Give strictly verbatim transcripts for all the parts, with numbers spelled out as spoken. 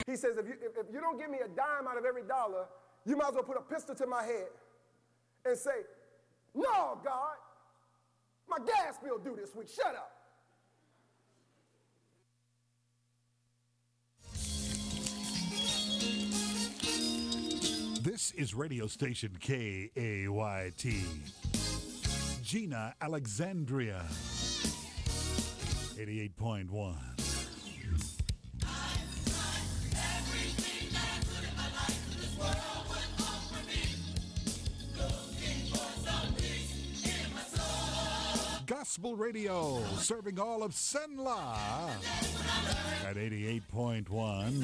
He says, if you, if, if you don't give me a dime out of every dollar, you might as well put a pistol to my head and say, no, God, my gas bill due this week. Shut up. This is radio station K A Y T. Gina Alexandria, eighty-eight point one. Gospel Radio, serving all of Senla at eighty-eight point one.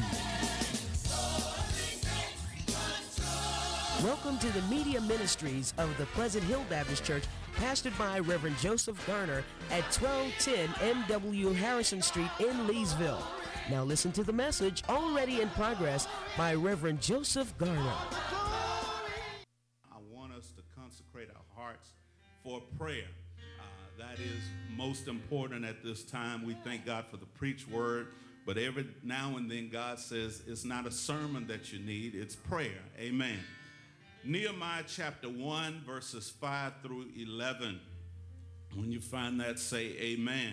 Welcome to the media ministries of the Pleasant Hill Baptist Church, pastored by Reverend Joseph Garner at twelve ten M W Harrison Street in Leesville. Now listen to the message already in progress by Reverend Joseph Garner. I want us to consecrate our hearts for prayer. Uh, that is most important at this time. We thank God for the preached word, but every now and then God says it's not a sermon that you need, it's prayer. Amen. Nehemiah chapter one, verses five through eleven. When you find that, say amen.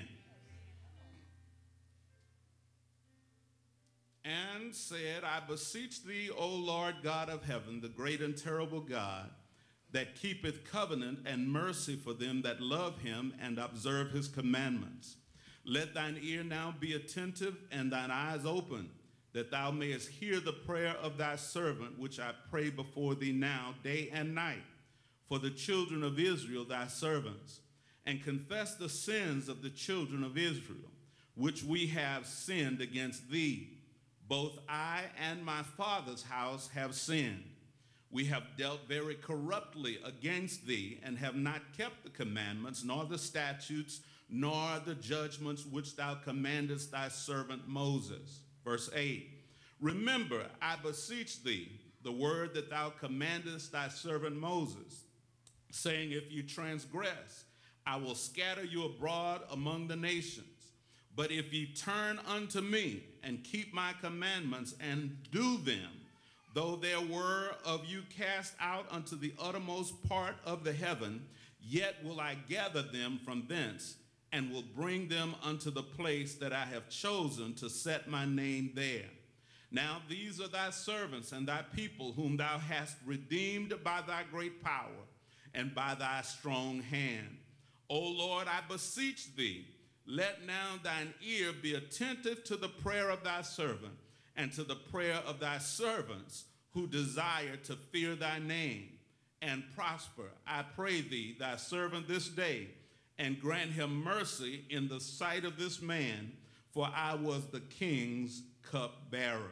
And said, I beseech thee, O Lord God of heaven, the great and terrible God, that keepeth covenant and mercy for them that love him and observe his commandments. Let thine ear now be attentive and thine eyes open, that thou mayest hear the prayer of thy servant, which I pray before thee now, day and night, for the children of Israel, thy servants, and confess the sins of the children of Israel, which we have sinned against thee. Both I and my father's house have sinned. We have dealt very corruptly against thee, and have not kept the commandments, nor the statutes, nor the judgments which thou commandest thy servant Moses. Verse eight, remember, I beseech thee, the word that thou commandest thy servant Moses, saying, if you transgress, I will scatter you abroad among the nations. But if ye turn unto me and keep my commandments and do them, though there were of you cast out unto the uttermost part of the heaven, yet will I gather them from thence, and will bring them unto the place that I have chosen to set my name there. Now these are thy servants and thy people, whom thou hast redeemed by thy great power and by thy strong hand. O Lord, I beseech thee, let now thine ear be attentive to the prayer of thy servant, and to the prayer of thy servants who desire to fear thy name and prosper. I pray thee, thy servant this day, and grant him mercy in the sight of this man, for I was the king's cupbearer.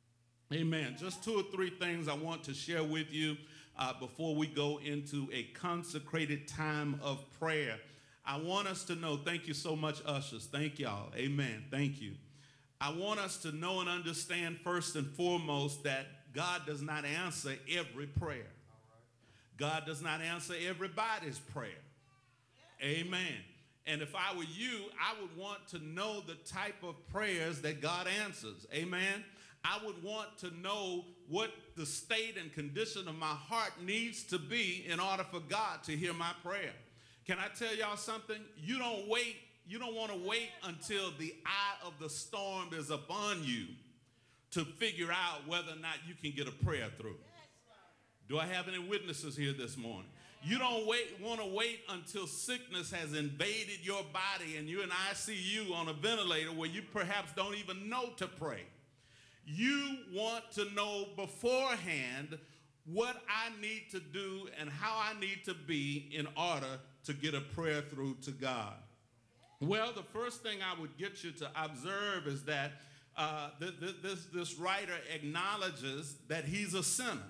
Amen. Just two or three things I want to share with you uh, before we go into a consecrated time of prayer. I want us to know, thank you so much, ushers. Thank y'all. Amen. Thank you. I want us to know and understand first and foremost that God does not answer every prayer. God does not answer everybody's prayer. Amen. And if I were you, I would want to know the type of prayers that God answers. Amen. I would want to know what the state and condition of my heart needs to be in order for God to hear my prayer. Can I tell y'all something? You don't wait. You don't want to wait until the eye of the storm is upon you to figure out whether or not you can get a prayer through. Do I have any witnesses here this morning? You don't wait, want to wait until sickness has invaded your body and you're in I C U on a ventilator where you perhaps don't even know to pray. You want to know beforehand what I need to do and how I need to be in order to get a prayer through to God. Well, the first thing I would get you to observe is that uh, th th this, this writer acknowledges that he's a sinner.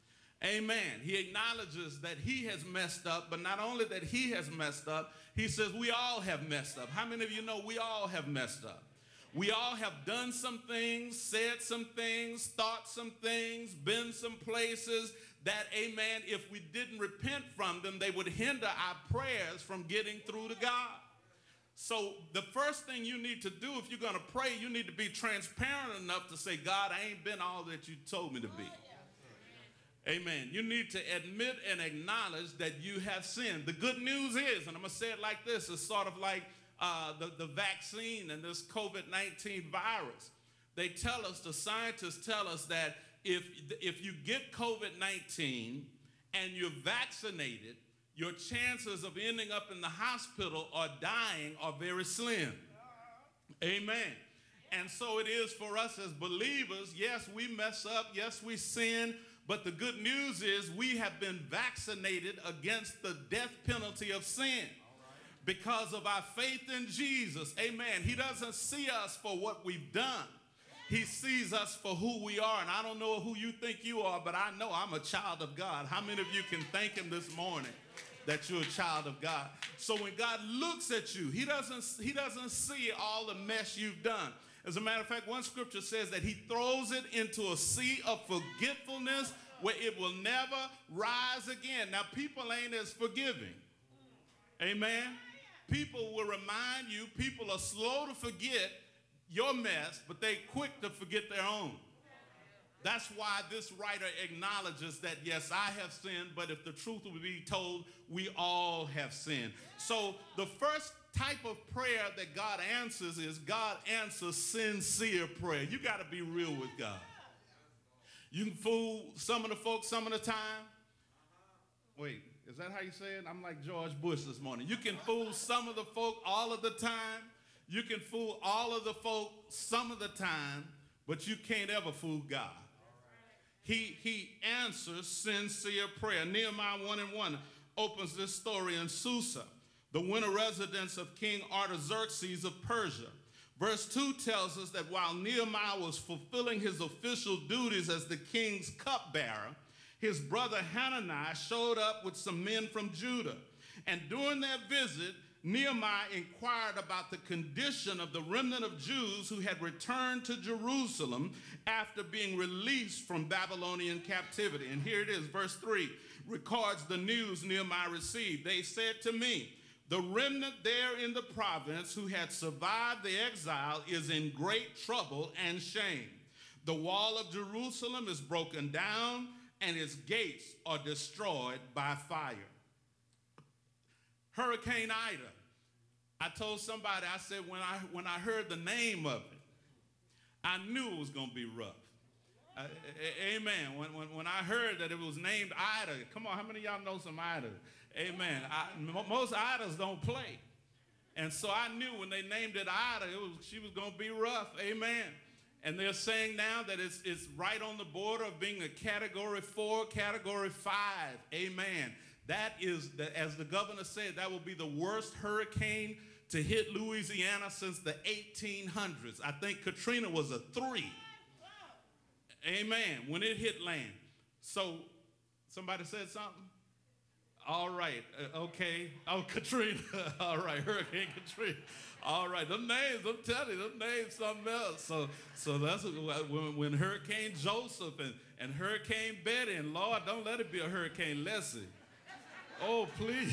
Amen. He acknowledges that he has messed up, but not only that he has messed up, he says we all have messed up. How many of you know we all have messed up? We all have done some things, said some things, thought some things, been some places that, amen, if we didn't repent from them, they would hinder our prayers from getting through to God. So the first thing you need to do if you're going to pray, you need to be transparent enough to say, God, I ain't been all that you told me to be. Amen. You need to admit and acknowledge that you have sinned. The good news is, and I'm going to say it like this, it's sort of like uh, the, the vaccine and this COVID nineteen virus. They tell us, the scientists tell us that if, if you get COVID nineteen and you're vaccinated, your chances of ending up in the hospital or dying are very slim. Amen. And so it is for us as believers. Yes, we mess up. Yes, we sin. But the good news is we have been vaccinated against the death penalty of sin because of our faith in Jesus. Amen. He doesn't see us for what we've done. He sees us for who we are. And I don't know who you think you are, but I know I'm a child of God. How many of you can thank him this morning that you're a child of God? So when God looks at you, he doesn't, he doesn't see all the mess you've done. As a matter of fact, one scripture says that he throws it into a sea of forgetfulness where it will never rise again. Now, people ain't as forgiving. Amen? People will remind you, people are slow to forget your mess, but they quick to forget their own. That's why this writer acknowledges that, yes, I have sinned, but if the truth will be told, we all have sinned. So the first type of prayer that God answers is God answers sincere prayer. You got to be real with God. You can fool some of the folks some of the time. Wait, is that how you say it? I'm like George Bush this morning. You can fool some of the folk all of the time. You can fool all of the folk some of the time, but you can't ever fool God. He, he answers sincere prayer. Nehemiah one and one opens this story in Susa, the winter residence of King Artaxerxes of Persia. Verse two tells us that while Nehemiah was fulfilling his official duties as the king's cupbearer, his brother Hananiah showed up with some men from Judah. And during their visit, Nehemiah inquired about the condition of the remnant of Jews who had returned to Jerusalem after being released from Babylonian captivity. And here it is, verse three records the news Nehemiah received. They said to me, the remnant there in the province who had survived the exile is in great trouble and shame. The wall of Jerusalem is broken down and its gates are destroyed by fire. Hurricane Ida. I told somebody, I said, when I, when I heard the name of it, I knew it was going to be rough. Uh, amen. When, when, when I heard that it was named Ida, come on, how many of y'all know some Ida? Amen. I, most Idas don't play. And so I knew when they named it Ida, it was, she was going to be rough. Amen. And they're saying now that it's, it's right on the border of being a category four, category five. Amen. That is, the, as the governor said, that will be the worst hurricane to hit Louisiana since the eighteen hundreds. I think Katrina was a three. Amen. When it hit land. So somebody said something? All right. Uh, okay. Oh, Katrina. All right. Hurricane Katrina. All right. Them names, I'm telling you, them names something else. So so that's what, when, when Hurricane Joseph and, and Hurricane Betty, and Lord, don't let it be a Hurricane Leslie. Oh, please.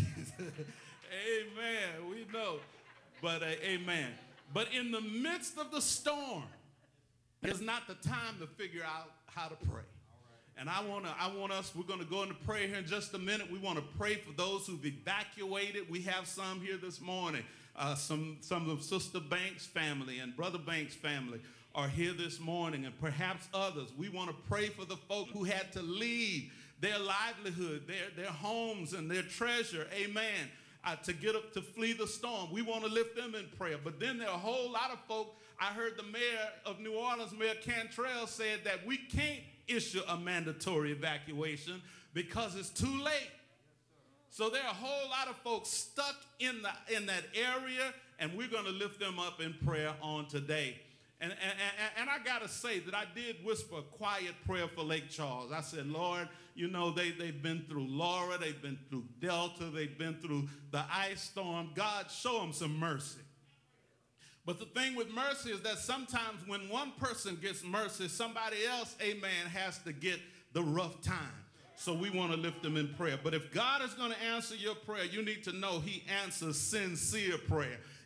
Amen. We know. But uh, amen. But in the midst of the storm, it's not the time to figure out how to pray. And I want to, I want us, we're going to go into prayer here in just a minute. We want to pray for those who've evacuated. We have some here this morning. Uh, some, some of Sister Banks' family and Brother Banks' family are here this morning, and perhaps others. We want to pray for the folk who had to leave their livelihood, their, their homes, and their treasure, amen, uh, to get up to flee the storm. We want to lift them in prayer. But then there are a whole lot of folk. I heard the mayor of New Orleans, Mayor Cantrell, said that we can't issue a mandatory evacuation because it's too late. So there are a whole lot of folks stuck in, the, in that area, and we're going to lift them up in prayer on today. And, and, and I got to say that I did whisper a quiet prayer for Lake Charles. I said, Lord, you know, they, they've been through Laura, they've been through Delta, they've been through the ice storm. God, show them some mercy. But the thing with mercy is that sometimes when one person gets mercy, somebody else, amen, has to get the rough time. So we want to lift them in prayer. But if God is going to answer your prayer, you need to know he answers sincere prayer.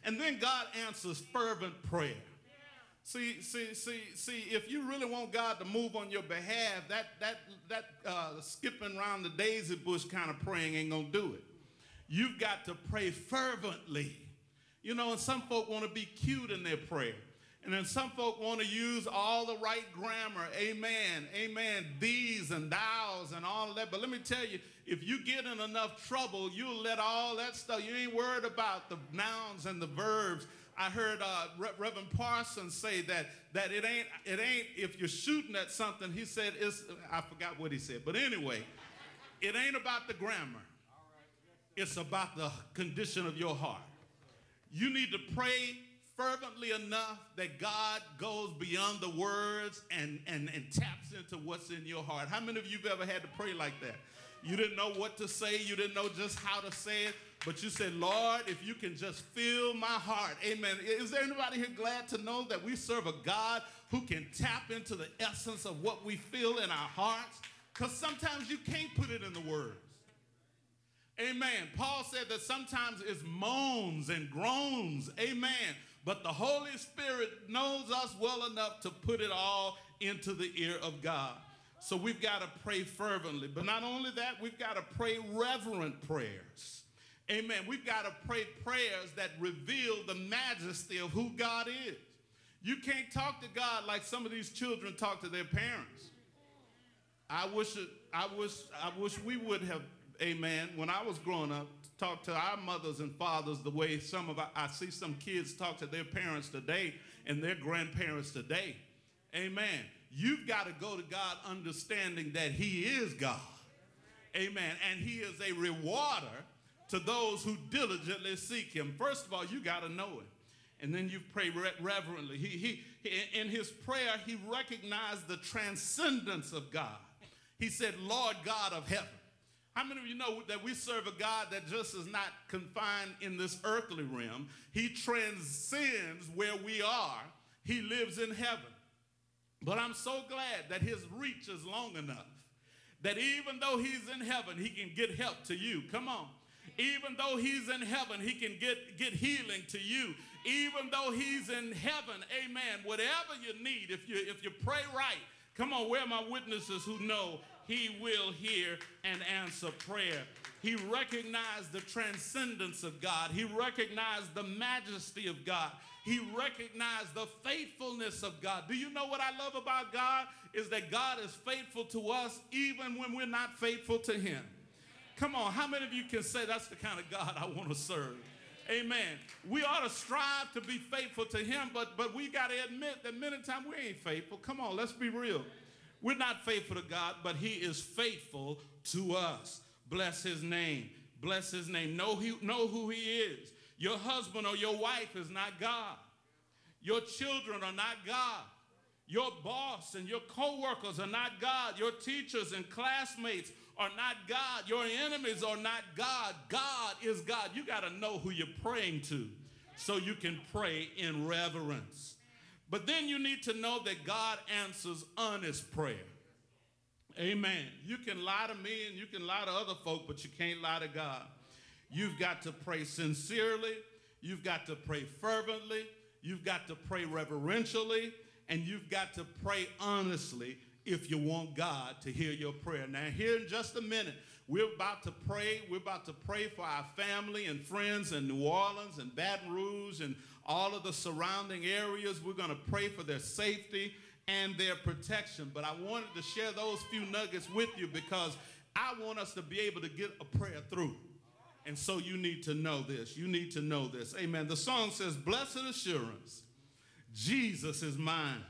And then God answers fervent prayer. See, see, see, see, if you really want God to move on your behalf, that, that, that uh, skipping around the daisy bush kind of praying ain't going to do it. You've got to pray fervently. You know, and some folk want to be cute in their prayer. And then some folk want to use all the right grammar, amen, amen, these and thous and all of that. But let me tell you, if you get in enough trouble, you'll let all that stuff, you ain't worried about the nouns and the verbs. I heard uh, Re Reverend Parsons say that, that it ain't, it ain't, if you're shooting at something, he said, it's, I forgot what he said, but anyway, it ain't about the grammar. It's about the condition of your heart. You need to pray fervently enough that God goes beyond the words and, and, and taps into what's in your heart. How many of you have ever had to pray like that? You didn't know what to say. You didn't know just how to say it. But you said, Lord, if you can just fill my heart. Amen. Is there anybody here glad to know that we serve a God who can tap into the essence of what we feel in our hearts? Because sometimes you can't put it in the words. Amen. Paul said that sometimes it's moans and groans. Amen. But the Holy Spirit knows us well enough to put it all into the ear of God. So we've got to pray fervently. But not only that, we've got to pray reverent prayers. Amen. We've got to pray prayers that reveal the majesty of who God is. You can't talk to God like some of these children talk to their parents. I wish, it, I wish, I wish we would have, amen, when I was growing up, talk to our mothers and fathers the way some of our, I see some kids talk to their parents today and their grandparents today. Amen. You've got to go to God understanding that he is God. Amen. And he is a rewarder to those who diligently seek him. First of all, you got to know him. And then you pray re reverently. He, he, he, in his prayer, he recognized the transcendence of God. He said, Lord God of heaven. How many of you know that we serve a God that just is not confined in this earthly realm? He transcends where we are. He lives in heaven. But I'm so glad that his reach is long enough that even though he's in heaven, he can get help to you. Come on. Even though he's in heaven, he can get, get healing to you. Even though he's in heaven, amen, whatever you need, if you, if you pray right, come on, where are my witnesses who know he will hear and answer prayer? He recognized the transcendence of God. He recognized the majesty of God. He recognized the faithfulness of God. Do you know what I love about God? Is that God is faithful to us even when we're not faithful to him. Come on, how many of you can say that's the kind of God I want to serve? Amen. We ought to strive to be faithful to him, but, but we got to admit that many times we ain't faithful. Come on, let's be real. We're not faithful to God, but he is faithful to us. Bless his name. Bless his name. Know, he, know who he is. Your husband or your wife is not God. Your children are not God. Your boss and your co-workers are not God. Your teachers and classmates are not God. Your enemies are not God. God is God. You got to know who you're praying to so you can pray in reverence. But then you need to know that God answers honest prayer. Amen. You can lie to me and you can lie to other folk, but you can't lie to God. You've got to pray sincerely. You've got to pray fervently. You've got to pray reverentially. And you've got to pray honestly if you want God to hear your prayer. Now, here in just a minute, we're about to pray. We're about to pray for our family and friends in New Orleans and Baton Rouge and all of the surrounding areas. We're going to pray for their safety and their protection. But I wanted to share those few nuggets with you because I want us to be able to get a prayer through. And so you need to know this. You need to know this. Amen. The song says, blessed assurance, Jesus is mine.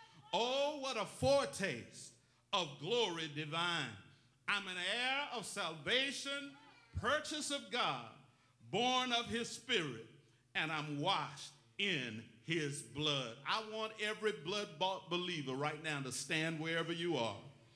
Oh, what a foretaste of glory divine. I'm an heir of salvation, purchase of God, born of his spirit, and I'm washed in his blood. I want every blood-bought believer right now to stand wherever you are.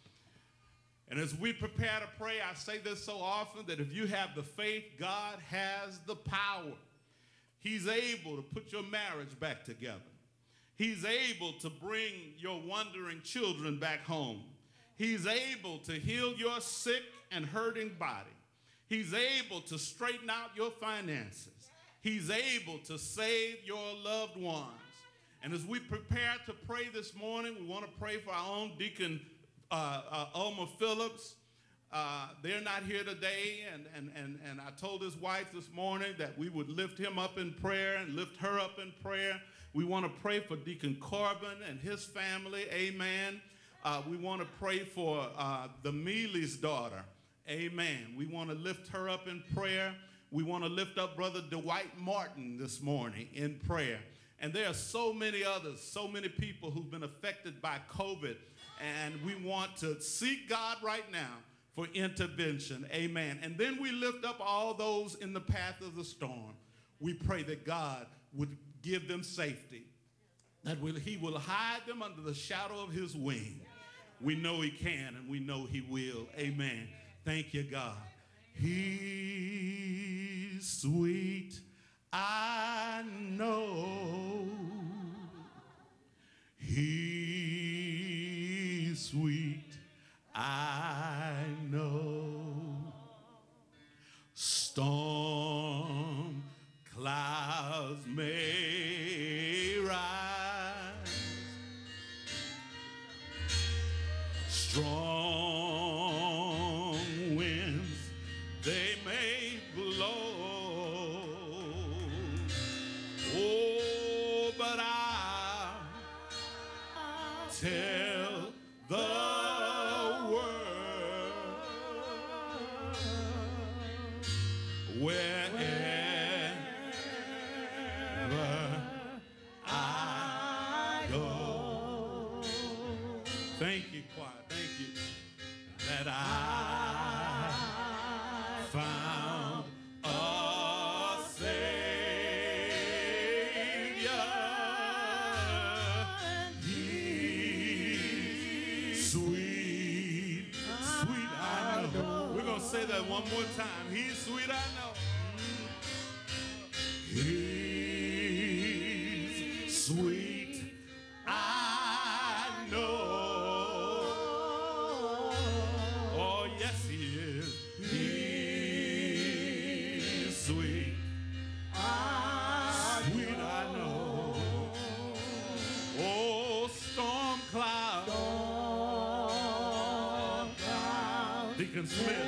And as we prepare to pray, I say this so often that if you have the faith, God has the power. He's able to put your marriage back together. He's able to bring your wandering children back home. He's able to heal your sick and hurting body. He's able to straighten out your finances. He's able to save your loved ones. And as we prepare to pray this morning, we want to pray for our own Deacon uh, uh, Elmer Phillips. Uh, they're not here today, and, and, and, and I told his wife this morning that we would lift him up in prayer and lift her up in prayer. We want to pray for Deacon Corbin and his family, amen. Uh, we want to pray for uh, the Mealy's daughter, amen. We want to lift her up in prayer. We want to lift up Brother Dwight Martin this morning in prayer. And there are so many others, so many people who've been affected by COVID, and we want to seek God right now for intervention, amen. And then we lift up all those in the path of the storm. We pray that God would give them safety, that will, he will hide them under the shadow of his wing. We know he can, and we know he will, amen. Thank you, God. He's sweet, I know. He's sweet, I know. Storm clouds may rise, strong winds they may blow. Oh, but I'll tell the wherever I go. Thank you, choir. Thank you. That I found a Savior. He's sweet, sweet I know. We're going to say that one more time. He's sweet I know. He's sweet, I know. Oh, yes, he is. He's sweet, sweet, I know. Oh, storm cloud, storm cloud, Deacon Smith.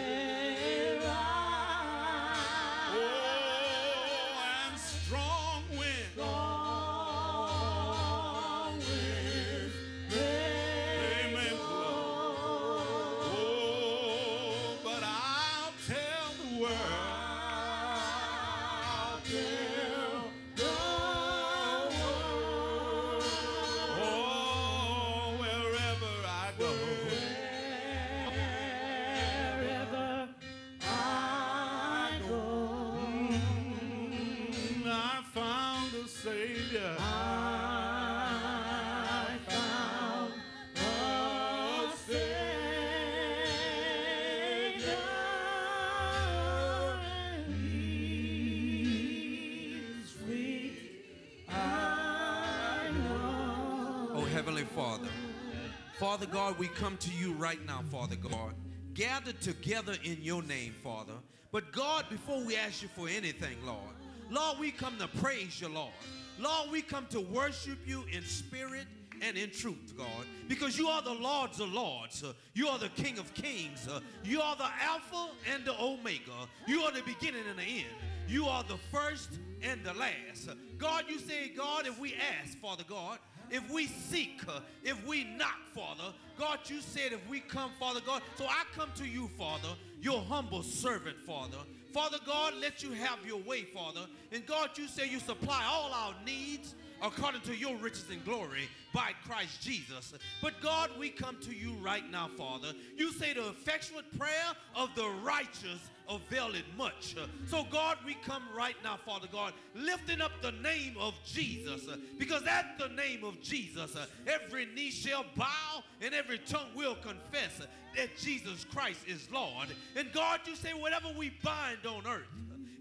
Heavenly Father, Father God, we come to you right now, Father God, gathered together in your name, Father. But God, before we ask you for anything, Lord, Lord, we come to praise you, Lord. Lord, we come to worship you in spirit and in truth, God, because you are the Lords of Lords. Uh, you are the King of Kings. Uh, you are the Alpha and the Omega. You are the beginning and the end. You are the first and the last. Uh, God, you say, God, if we ask, Father God, if we seek, uh, if we knock, Father, God, you said if we come, Father God, so I come to you, Father, your humble servant, Father. Father God, let you have your way, Father. And God, you say you supply all our needs according to your riches and glory by Christ Jesus. But God, we come to you right now, Father. You say the effectual prayer of the righteous availeth much. So God, we come right now, Father God, lifting up the name of Jesus, because at the name of Jesus, every knee shall bow and every tongue will confess that Jesus Christ is Lord. And God, you say whatever we bind on earth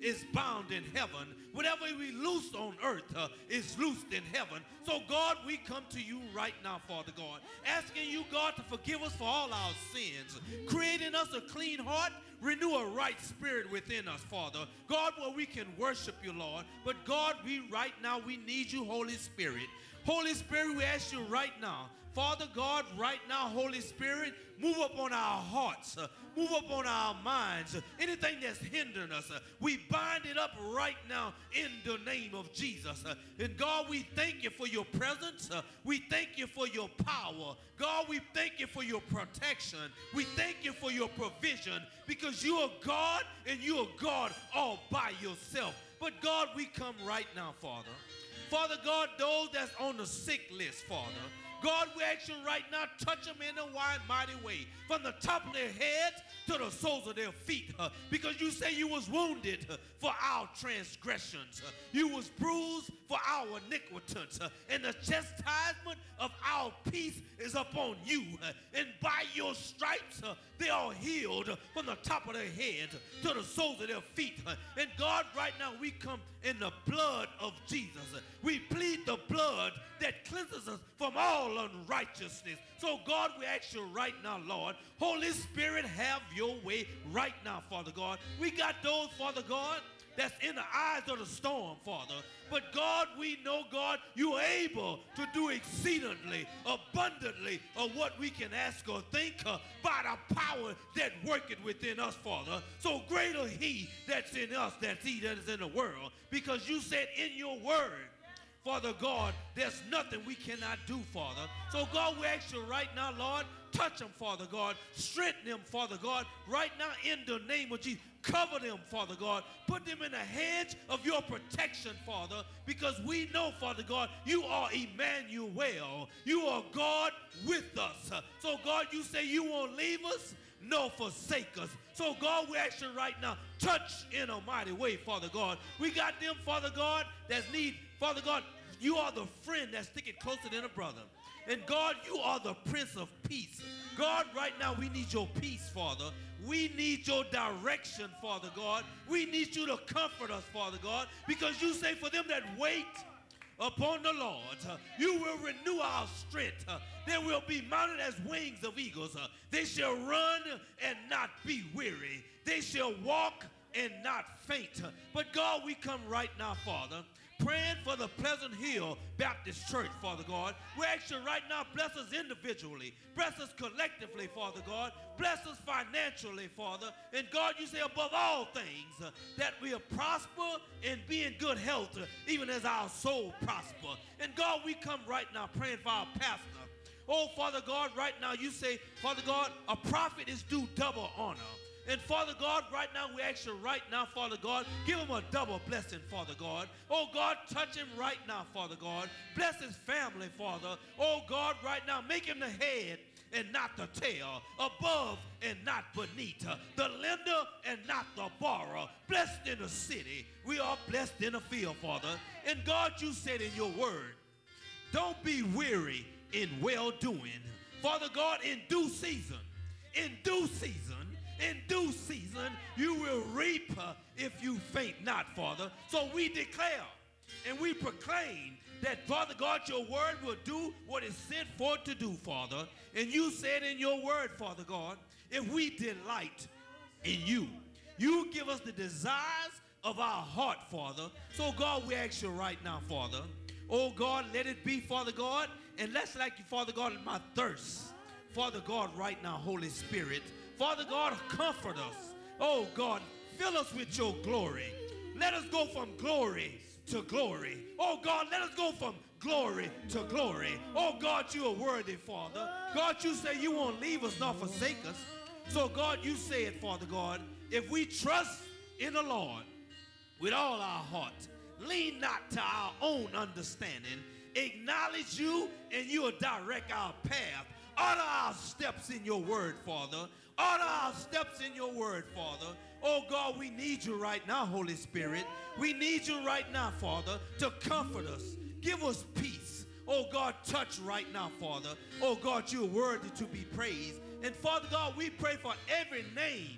is bound in heaven. Whatever we loose on earth uh, is loosed in heaven. So, God, we come to you right now, Father God, asking you, God, to forgive us for all our sins, creating us a clean heart, renew a right spirit within us, Father. God, where we can worship you, Lord. But, God, we right now, we need you, Holy Spirit. Holy Spirit, we ask you right now, Father God, right now, Holy Spirit, move upon our hearts, uh, move upon our minds, uh, anything that's hindering us, uh, we bind it up right now in the name of Jesus. Uh, and God, we thank you for your presence. Uh, we thank you for your power. God, we thank you for your protection. We thank you for your provision, because you are God and you are God all by yourself. But God, we come right now, Father. Father God, those that's on the sick list, Father, God, we ask you right now, touch them in a wide, mighty way, from the top of their heads to the soles of their feet, uh, because you say you was wounded uh, for our transgressions. Uh, you was bruised for our iniquities, uh, and the chastisement of our peace is upon you. Uh, and by your stripes, uh, they are healed uh, from the top of their heads to the soles of their feet. Uh, and God, right now, we come in the blood of Jesus. Uh, we plead the blood that cleanses us from all unrighteousness. So, God, we ask you right now, Lord, Holy Spirit, have your way right now, Father God. We got those, Father God, that's in the eyes of the storm, Father. But, God, we know, God, you are able to do exceedingly, abundantly of what we can ask or think uh, by the power that worketh within us, Father. So greater he that's in us than he that is in the world. Because you said in your word, Father God, there's nothing we cannot do, Father. So, God, we ask you right now, Lord, touch them, Father God. Strengthen them, Father God, right now in the name of Jesus. Cover them, Father God. Put them in a hedge of your protection, Father, because we know, Father God, you are Emmanuel. You are God with us. So, God, you say you won't leave us, nor forsake us. So, God, we ask you right now, touch in a mighty way, Father God. We got them, Father God, that need, Father God, you are the friend that's sticking closer than a brother. And, God, you are the Prince of Peace. God, right now, we need your peace, Father. We need your direction, Father God. We need you to comfort us, Father God, because you say for them that wait upon the Lord, uh, you will renew our strength. Uh, they will be mounted as wings of eagles. Uh, they shall run and not be weary. They shall walk and not faint. Uh, but God, we come right now, Father, praying for the Pleasant Hill Baptist Church, Father God. We ask you right now, bless us individually. Bless us collectively, Father God. Bless us financially, Father. And God, you say above all things uh, that we'll prosper and be in good health, uh, even as our soul prosper. And God, we come right now praying for our pastor. Oh, Father God, right now you say, Father God, a prophet is due double honor. And Father God, right now we ask you right now, Father God, give him a double blessing, Father God. Oh God, touch him right now, Father God. Bless his family, Father. Oh God, right now, make him the head and not the tail, above and not beneath, the lender and not the borrower. Blessed in the city, we are blessed in the field, Father. And God, you said in your word, don't be weary in well-doing. Father God, in due season, in due season, in due season, you will reap uh, if you faint not, Father. So we declare and we proclaim that, Father God, your word will do what it's sent forth to do, Father. And you said in your word, Father God, if we delight in you, you give us the desires of our heart, Father. So, God, we ask you right now, Father, oh, God, let it be, Father God, and let's like you, Father God, my thirst. Father God, right now, Holy Spirit, Father God, comfort us. Oh, God, fill us with your glory. Let us go from glory to glory. Oh, God, let us go from glory to glory. Oh, God, you are worthy, Father. God, you say you won't leave us nor forsake us. So, God, you say it, Father God, if we trust in the Lord with all our heart, lean not to our own understanding, acknowledge you, and you will direct our path. Order our steps in your word, Father. Order our steps in your word, Father. Oh, God, we need you right now, Holy Spirit. We need you right now, Father, to comfort us. Give us peace. Oh, God, touch right now, Father. Oh, God, you're worthy to be praised. And, Father God, we pray for every name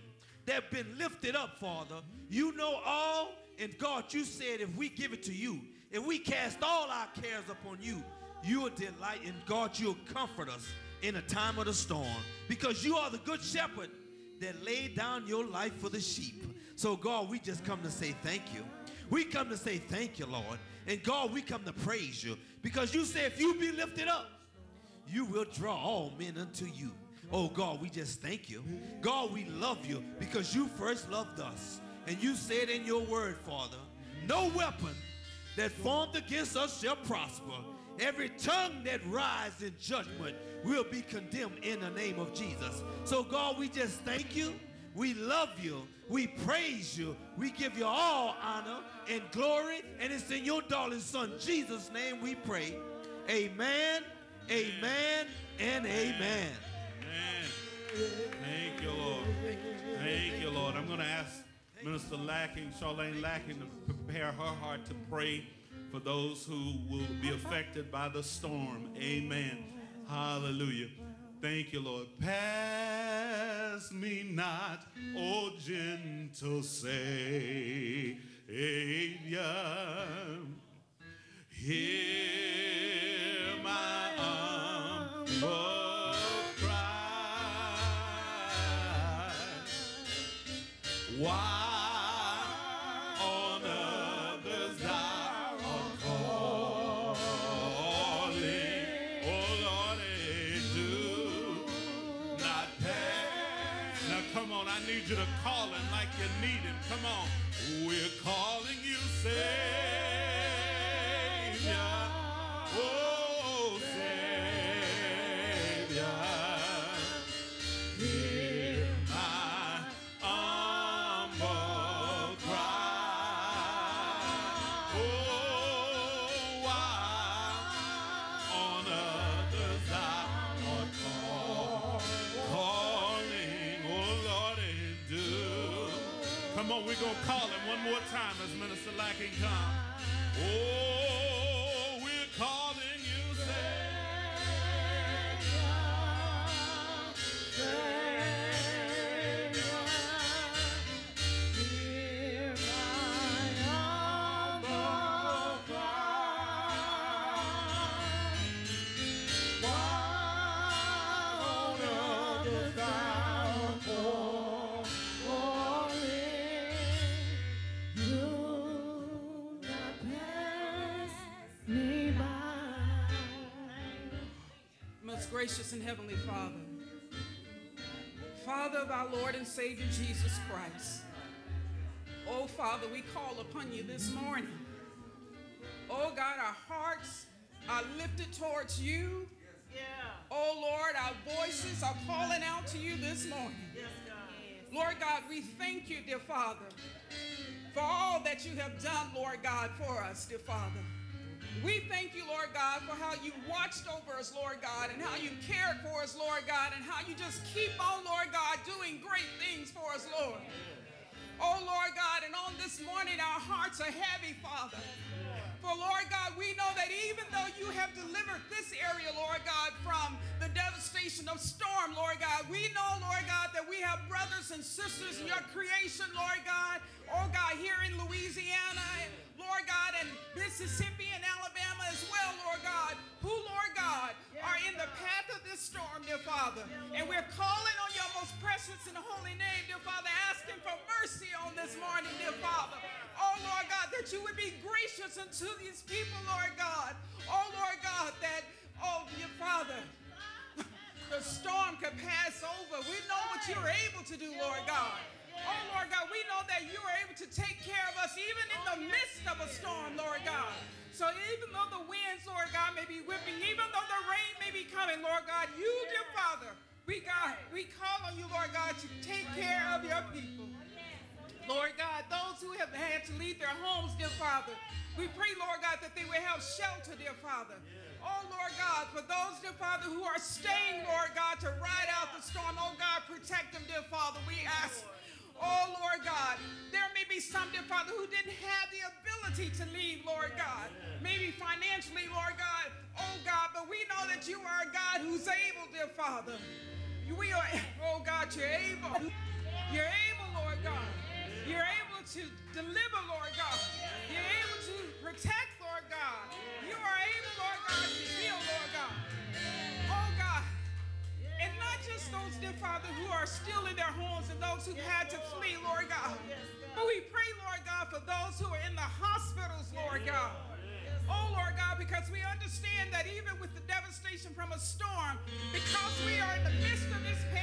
that have been lifted up, Father. You know all, and God, you said if we give it to you, if we cast all our cares upon you, you will delight, and God, you'll comfort us in a time of the storm, because you are the good shepherd that laid down your life for the sheep. So, God, we just come to say thank you. We come to say thank you, Lord. And, God, we come to praise you, because you say if you be lifted up, you will draw all men unto you. Oh, God, we just thank you. God, we love you because you first loved us. And you said in your word, Father, no weapon that formed against us shall prosper. Every tongue that rises in judgment will be condemned in the name of Jesus. So, God, we just thank you. We love you. We praise you. We give you all honor and glory. And it's in your darling son, Jesus' name we pray. Amen, amen, and amen. Amen. Thank you, Lord. Thank you, Lord. I'm going to ask Minister Lacking, Charlene Lacking, to prepare her heart to pray for those who will be affected by the storm. Amen. Hallelujah. Thank you, Lord. Pass me not, O gentle Savior. Hear my humble cry. Why? I need you to call him like you need him. Come on. We're calling you Savior. Oh, Savior. Hear my humble cry. Oh, why on others thou art calling, oh Lord. Come on, we're going to call him one more time as Minister Lacking comes. Oh, we're calling you Savior. Hear my humble cry. Why on others thou art gracious and heavenly Father, Father of our Lord and Savior Jesus Christ. Oh, Father, we call upon you this morning. Oh, God, our hearts are lifted towards you. Yeah. Oh, Lord, our voices are calling out to you this morning. Yes, God. Lord God, we thank you, dear Father, for all that you have done, Lord God, for us, dear Father. We thank you, Lord God, for how you watched over us, Lord God, and how you cared for us, Lord God, and how you just keep on, Lord God, doing great things for us, Lord. Oh, Lord God, and on this morning, our hearts are heavy, Father. For, Lord God, we know that even though you have delivered this area, Lord God, from the devastation of storm, Lord God, we know, Lord God, that we have brothers and sisters in your creation, Lord God, oh, God, here in Louisiana, and Lord God, and Mississippi and Alabama as well, Lord God, who, Lord God, are in the path of this storm, dear Father. And we're calling on your most precious and holy name, dear Father, asking for mercy on this morning, dear Father. Oh, Lord God, that you would be gracious unto these people, Lord God. Oh, Lord God, that, oh, dear Father, the storm could pass over. We know what you're able to do, Lord God. Oh, Lord God, we know that you are able to take care of us even in the midst of a storm, Lord God. So even though the winds, Lord God, may be whipping, even though the rain may be coming, Lord God, you, dear Father, we, God, we call on you, Lord God, to take care of your people. Lord God, those who have had to leave their homes, dear Father, we pray, Lord God, that they will have shelter, dear Father. Oh, Lord God, for those, dear Father, who are staying, Lord God, to ride out the storm, oh, God, protect them, dear Father. We ask, oh, Lord God, there may be some, dear Father, who didn't have the ability to leave, Lord God. Maybe financially, Lord God, oh, God, but we know that you are a God who's able, dear Father. We are, oh, God, you're able. You're able, God. You're able to deliver, Lord God. You're able to protect, Lord God. You are able, Lord God, to heal, Lord God. Oh, God. And not just those, dear Father, who are still in their homes and those who've had to flee, Lord God. But we pray, Lord God, for those who are in the hospitals, Lord God. Oh, Lord God, because we understand that even with the devastation from a storm, because we are in the midst of this pandemic,